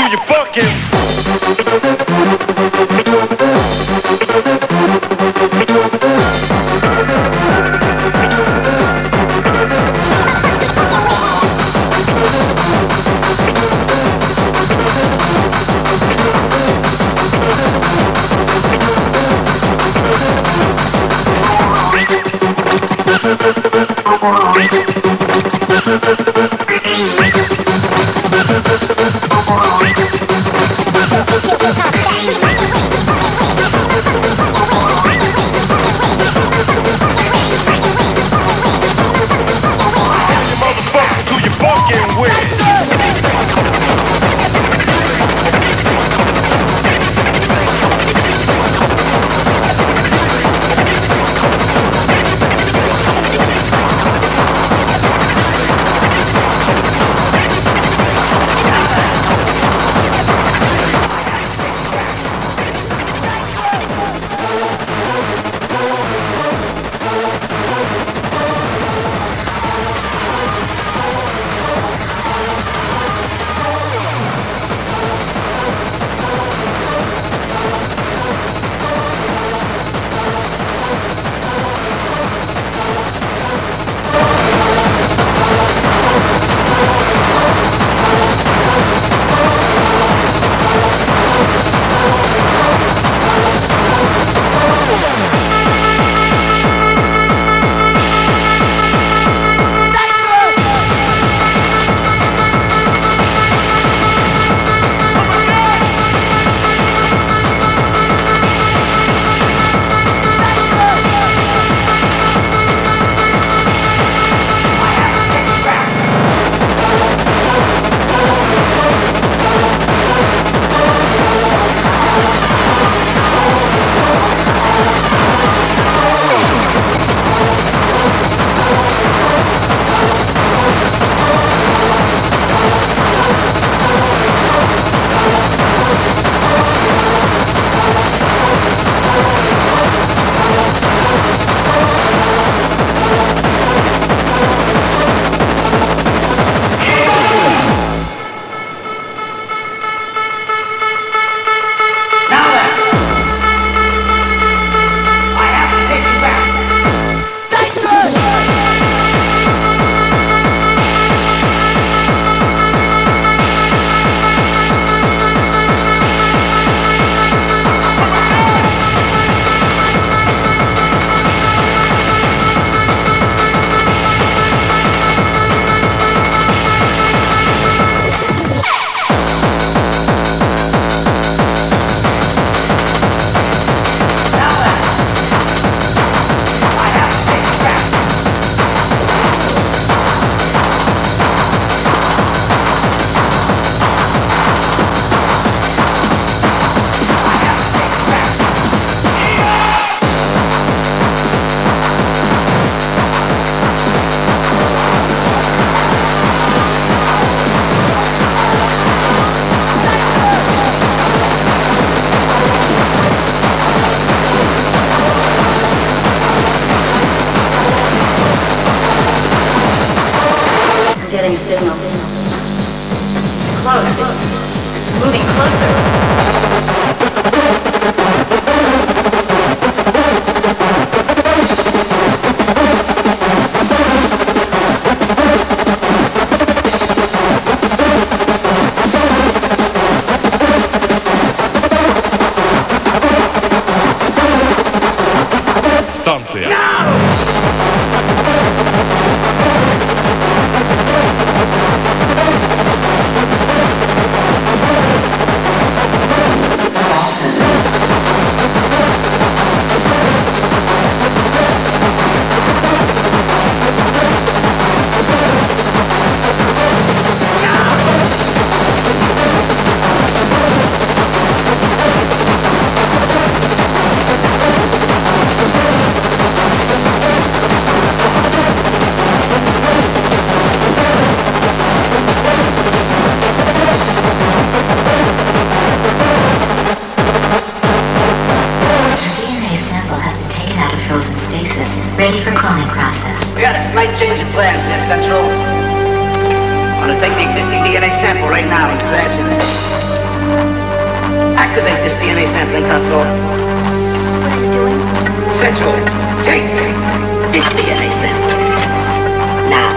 you fucking. Getting signal. It's close. It's moving closer. Станция. frozen stasis, ready for cloning process. We got a slight change of plans here, Central. I want to take the existing DNA sample right now and crash it. Activate this DNA sampling console. What are you doing? Central, take this DNA sample. Now.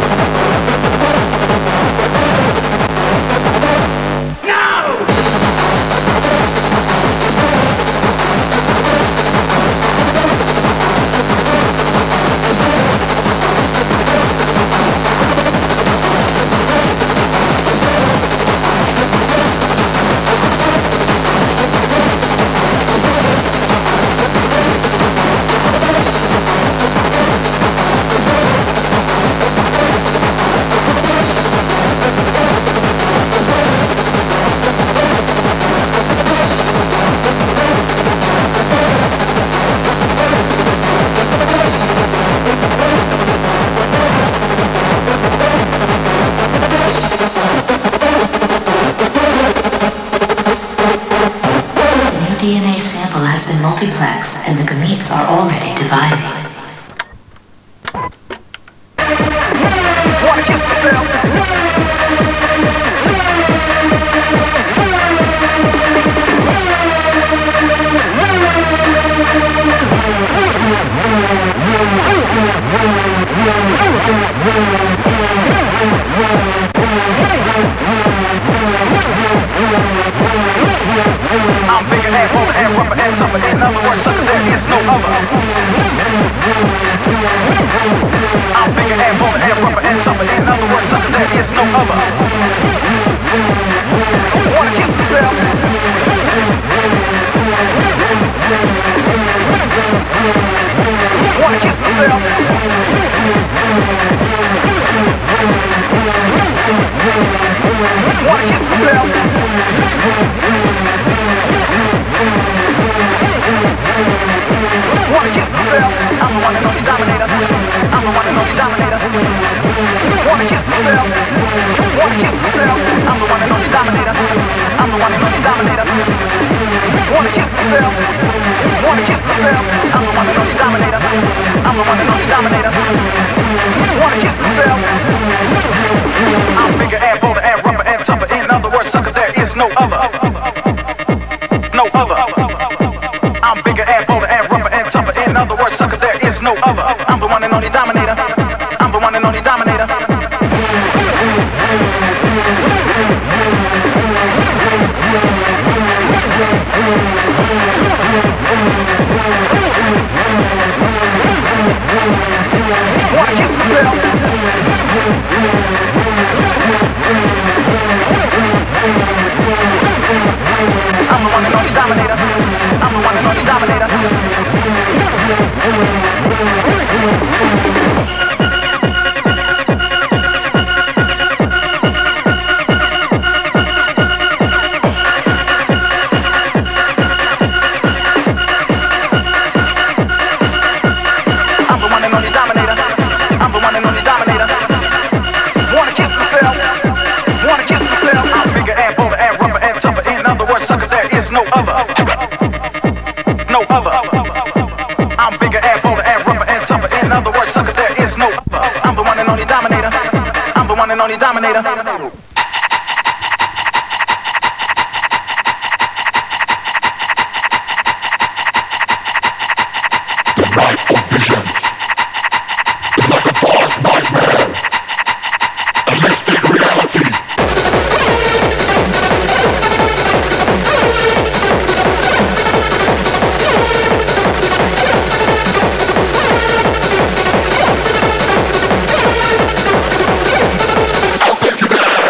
DNA sample has been multiplexed and the gametes are already dividing. Wanna kiss myself? I'm bigger and bolder and rougher and tougher. In other words, sucker, there is no other. I'm bigger and bolder and rougher and tougher. In other words, sucker, there is no other. Wanna kiss myself? Wanna kiss myself? Wanna kiss myself? Wanna kiss myself? I'm the one and only dominator. I'm the one and only dominator. Wanna kiss myself? Wanna kiss myself? I'm the one and only dominator. I'm the one and only dominator. Wanna kiss myself? Wanna kiss myself? I'm the one and only dominator. I'm the one and only dominator. Wanna kiss myself? I'm bigger and bolder and rougher and tougher. In other words, suckers, there is no other. No other. I'm bigger and bolder and rougher and tougher. In other words, suckers, there is no other. I'm the one and only dominator. I'm the one and only dominator. Wanna kiss myself? I'm the one and only dominator. I'm the one and only dominator. I'm the one and only dominator. I'm the one and only dominator. Wanna kiss myself? Wanna kiss myself? I'm bigger and bolder and rougher and tougher. In other words, suckers, there is no other. No other. I'm bigger and bolder and rougher and tougher. In other words, suckers, there is no other. I'm the one and only dominator. I'm the one and only dominator. Night of visions. It's like a dark nightmare. A mystic reality. I'll take you there.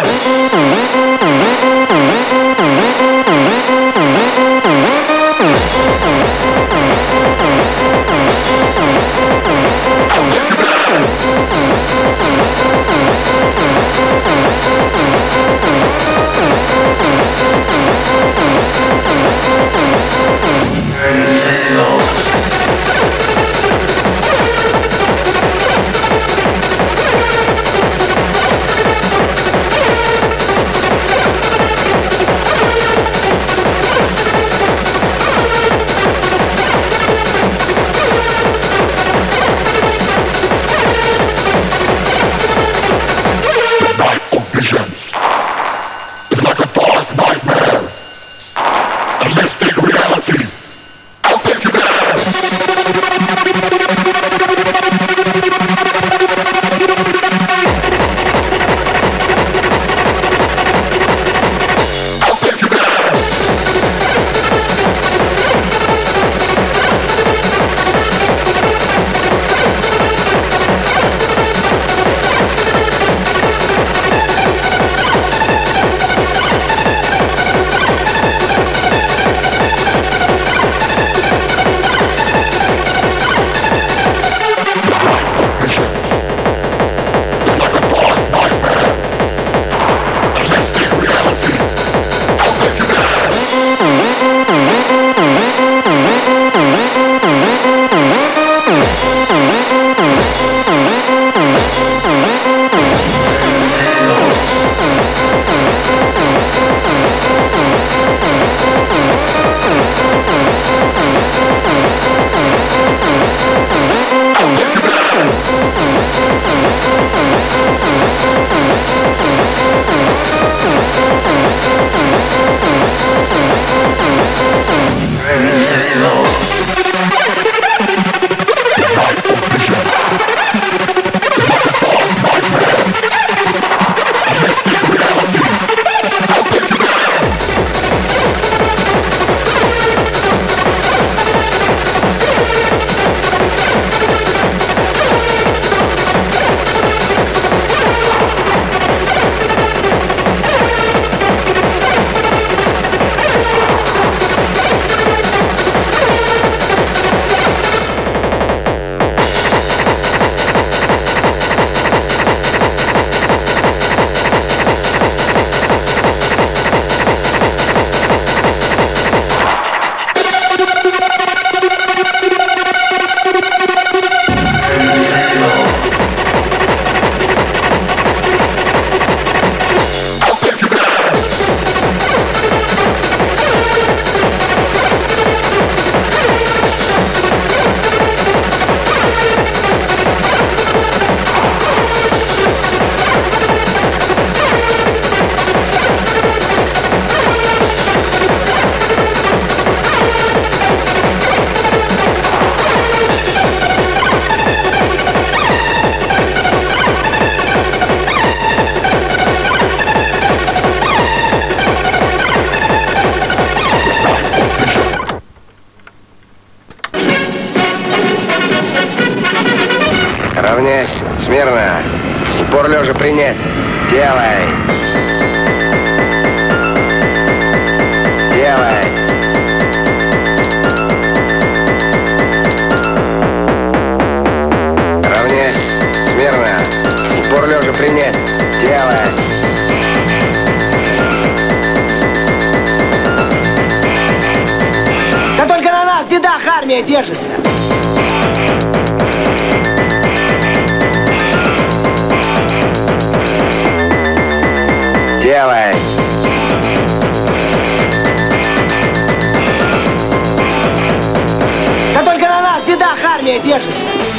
Смирно. Упор лежа принять. Делай. Делай. Равняйсь. Смирно. Упор лежа принять. Делай. Да только на нас, бедах, армия держится. Делай. Да только на нас, бедах, армия держится.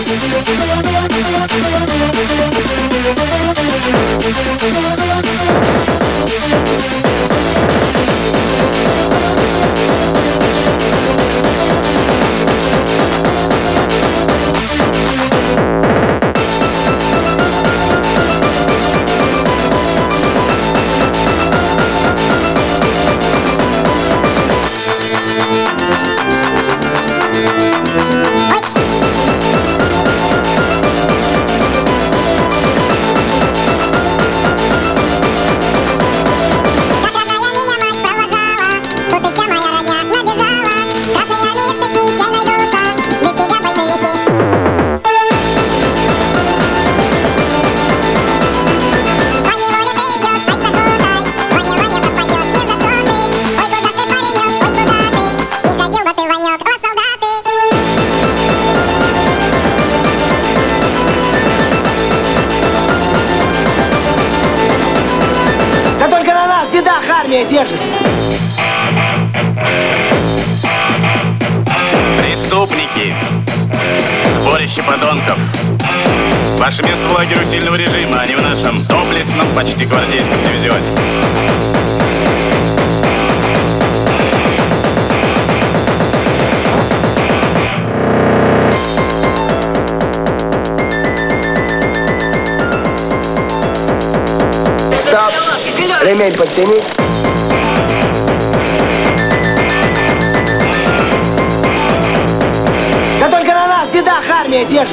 Армия держится. Преступники. Сборище подонков. Ваше место в лагере усиленного режима, а не в нашем доблестном, почти гвардейском дивизионе. Стоп! Ремень подтяни. Да только на нас, бедах, армия держится.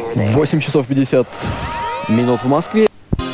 8 часов 50 минут в Москве.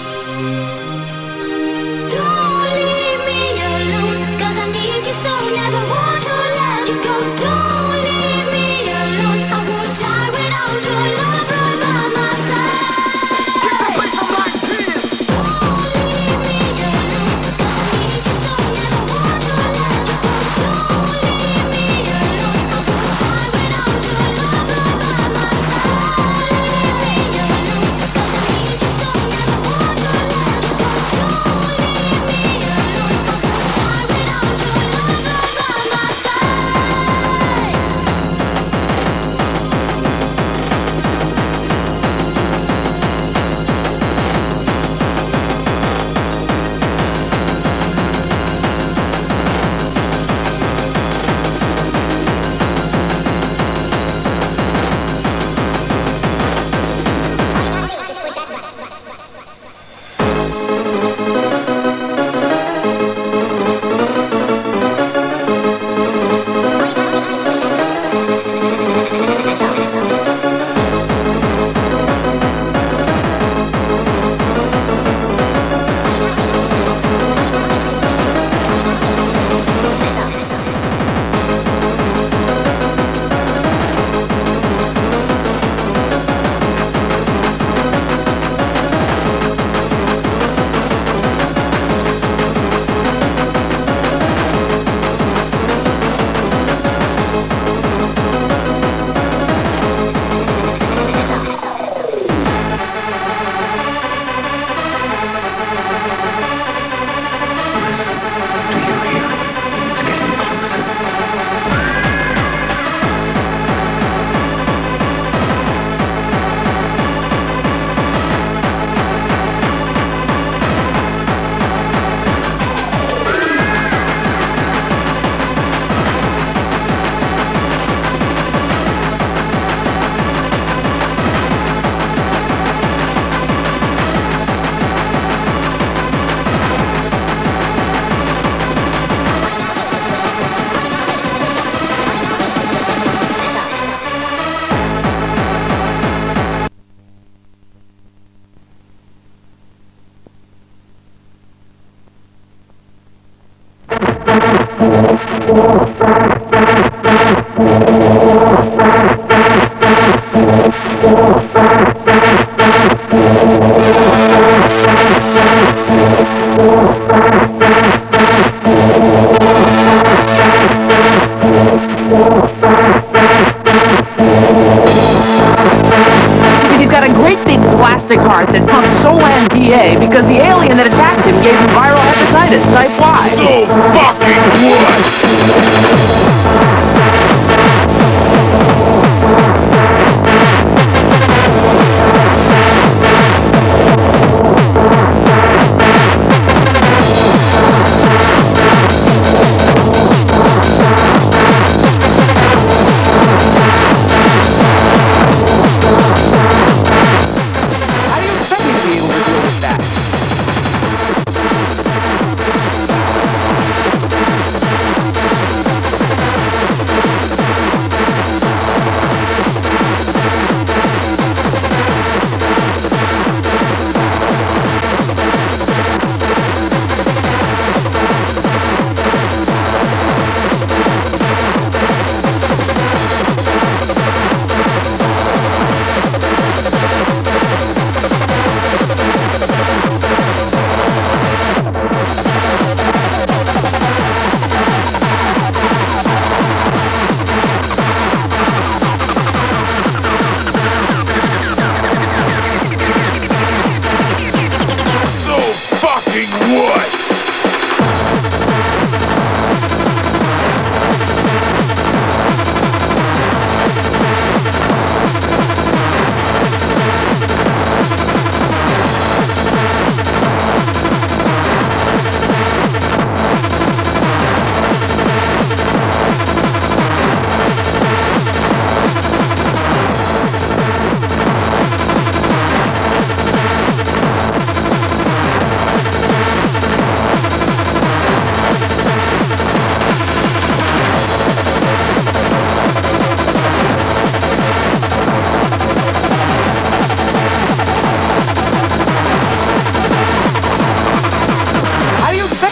He's got a great big plastic heart that pumps Solan PA because the alien that attacked him gave him viral hepatitis type Y. So fucking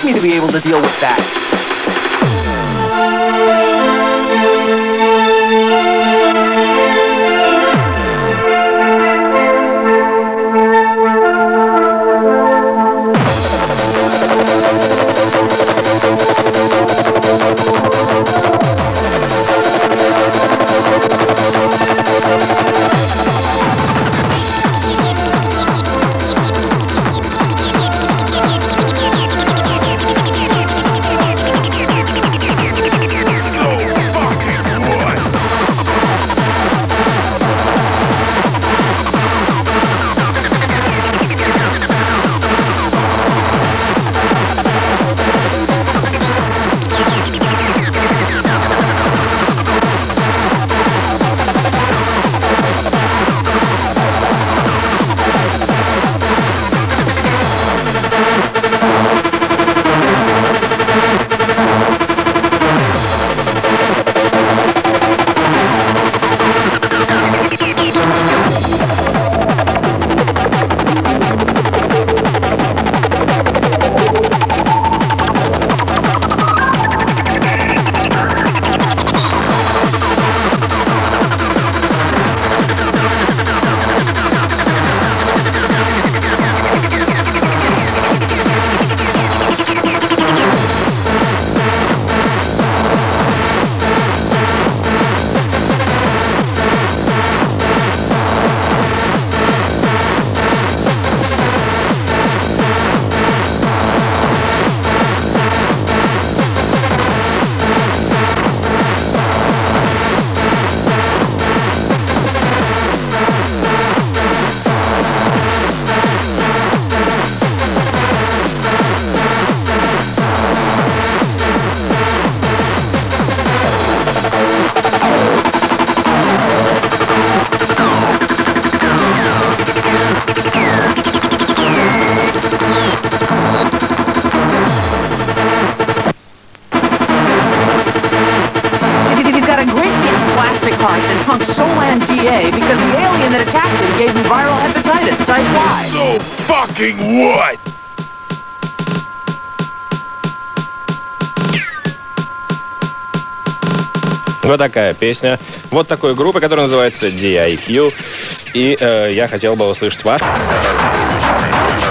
me to be able to deal with that. DA because the alien that attacked him gave him viral hepatitis type Y. So fucking what? Вот такая песня. Вот такой группы, которая называется DIQ. И я хотел бы услышать ваш.